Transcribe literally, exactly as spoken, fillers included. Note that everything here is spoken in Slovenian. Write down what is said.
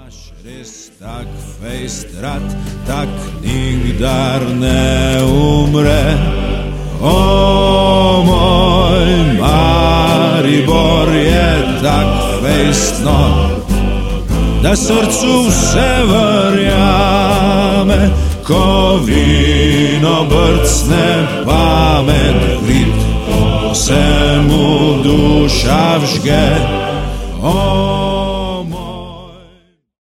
Naš res tak fejst rad, tak nikdar ne umre. O moj Maribor je tak fejst nor, da srcu vse verjame, ko vino brcne pamet vrit, vse mu duša vžge. O